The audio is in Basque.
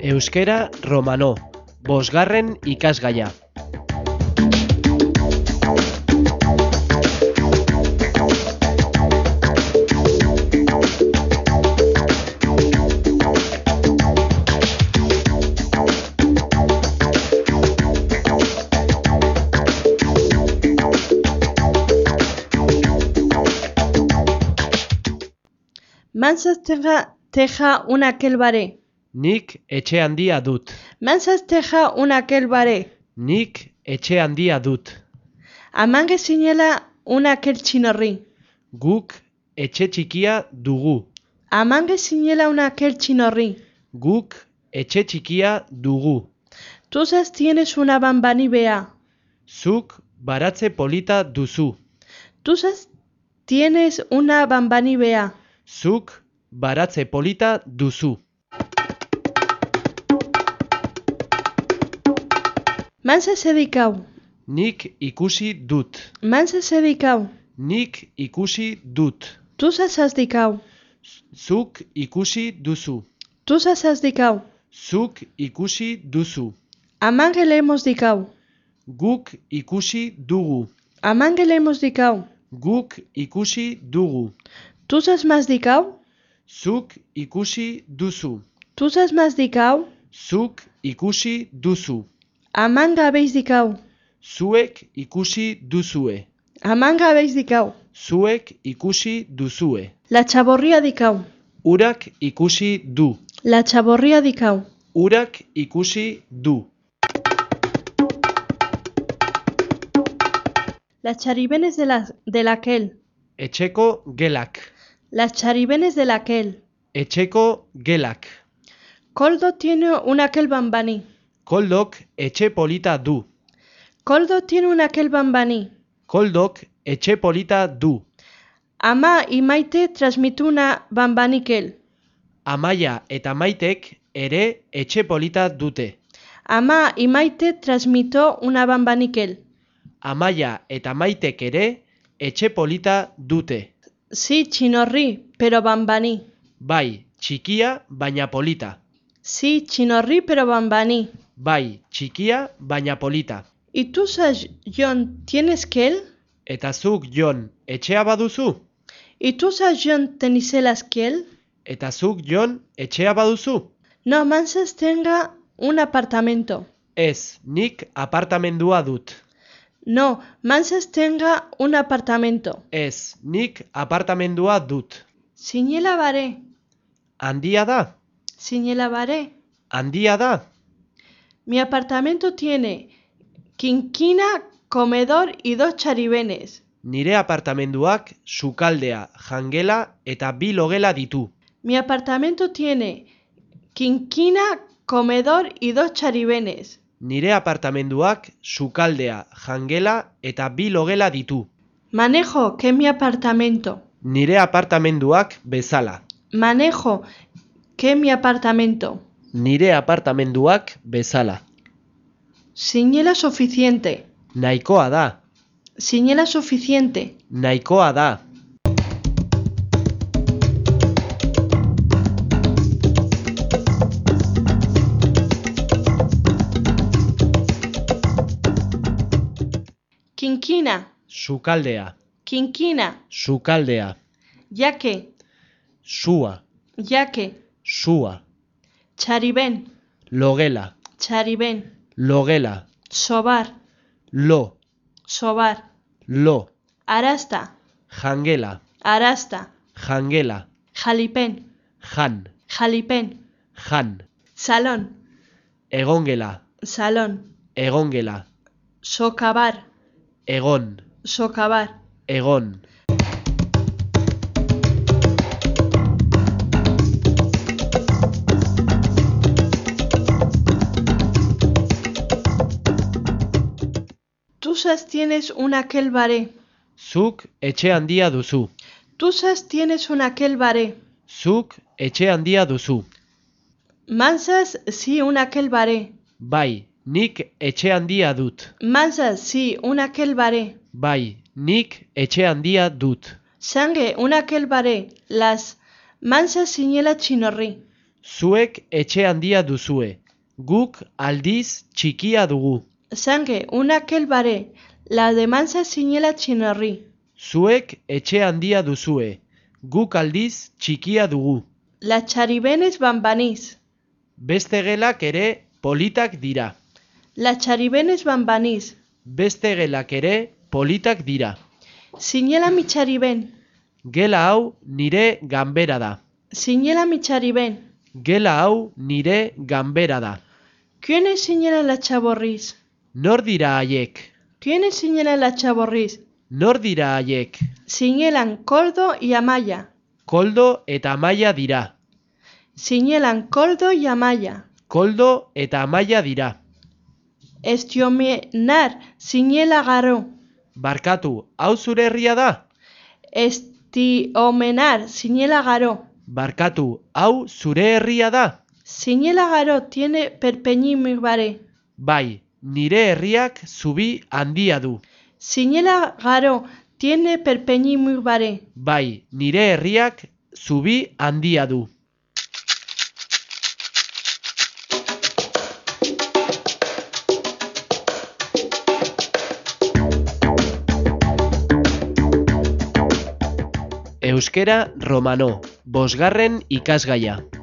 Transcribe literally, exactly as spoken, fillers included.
Euskera romano, bosgarren ikasgaia. Manzaz teja, teja una kelbare. Nik etxe handia dut. Manzaz teja una kelbare. Nik etxe handia dut. Amange zinela una keltxinorri. Guk etxe txikia dugu. Amange zinela una keltxinorri. Guk etxe txikia dugu. Tuzaz tienes una bambani bea. Zuk baratze polita duzu. Tuzaz tienes una bambani bea. Zuk baratze polita duzu. Manzaz edikau. Nik ikusi dut. Manzaz edikau. Nik ikusi dut. Tuzaz azdikau. Zuk ikusi duzu. Tuzaz azdikau. Zuk ikusi duzu. Amange lehemos dikau. Guk ikusi dugu. Amange lehemos dikau. Guk ikusi dugu. Tuzaz mazdikau. Zuk ikusi duzu. Tuzaz mazdikau. Zuk ikusi duzu. Amanga abeiz dikau. Zuek ikusi duzue. Amanga abeiz dikau. Zuek ikusi duzue. La txaborria dikau. Urak ikusi du. La txaborria dikau. Urak ikusi du. Las charibenes de la, de la kel. Etxeko gelak. Las charibenes de la kel. Etxeko gelak. Koldo tiene una kel bambani. Koldok etxe polita du. Koldo tiene una kel bambani. Koldok etxe polita du. Ama y Maite transmitu una bambani kel. Amaia eta Maitek ere etxe polita dute. Ama y Maite transmito una bambani kel. Amaia eta Maitek ere etxe polita dute. Sí, chinorri, pero bambani. Bai, txikia baina polita. Sí, chinorri, pero bambani. Bai, txikia baina polita. ¿Y tú, Jon, tienes kel? Eta zuk, Jon, etxea baduzu? ¿Y tú, Jon, teniselas kel? Eta zuk, Jon, etxea baduzu? No, Manzas tenga un apartamento. Ez, nik apartamendua dut. No, Manzas tenga un apartamento. Ez, nik apartamendua dut. Zinela bare. Handia da? Zinela bare. Handia da? Mi apartamento tiene quinquina, comedor y dos charibenes. Nire apartamenduak sukaldea, jangela eta bi logela ditu. Mi apartamento tiene quinquina, comedor y dos charibenes. Nire apartamenduak sukaldea, jangela eta bi logela ditu. Manejo que mi apartamento. Nire apartamenduak bezala. Manejo que mi apartamento. Nire apartamenduak bezala. Zinela suficiente. Nahikoa da. Zinela suficiente. Nahikoa da. Quinquina. Sukaldea. Quinquina. Sukaldea. Yaque. Sua. Yaque. Sua. Chariben. Logela. Chariben. Logela. Sobar. Lo. Sobar. Lo. Arasta. Jangela. Arasta. Jangela. Jalipen. Jan. Jalipen. Jan. Salón. Egongela. Salón. Egongela. Socavar. Egon. Socavar. Egon. Tuzas tienes una kelbare. Zuk etxe handia duzu. Tuzas tienes una kelbare. Zuk etxe handia duzu. Manzas sí una kelbare. Bai, nik etxe handia dut. Manzas sí una kelbare. Bai, nik etxe handia dut. Sange una kelbare. Las Manzas zinela chinorri. Zuek etxe handia duzue, guk aldiz txikia dugu. Zange, unakel bare, la demanza zinela txinorri. Zuek etxe handia duzue, guk aldiz txikia dugu. La txaribenez banbaniz. Beste gelak ere politak dira. La txaribenez banbaniz. Beste gelak ere politak dira. Zinela mi txariben. Gela hau nire ganbera da. Zinela mi txariben. Gela hau nire ganbera da. Kiene zinela la txaborriz. Nor dira haiek? Kiene zinela la txaborriz. Nor dira haiek? Zinelan Koldo y Amaia. Koldo eta Amaia dira. Zinelan Koldo y Amaia. Koldo eta Amaia dira. Estiomenar zinela garo. Barkatu, hau zure herria da? Estiomenar zinela garo. Barkatu, hau zure herria da? Zinela garo tiene perpeñimik bare. Bai, nire herriak zubi handia du. Zinela garo tiene perpeñimik bare. Bai, nire herriak zubi handia du. Euskera romano, bosgarren ikasgaia.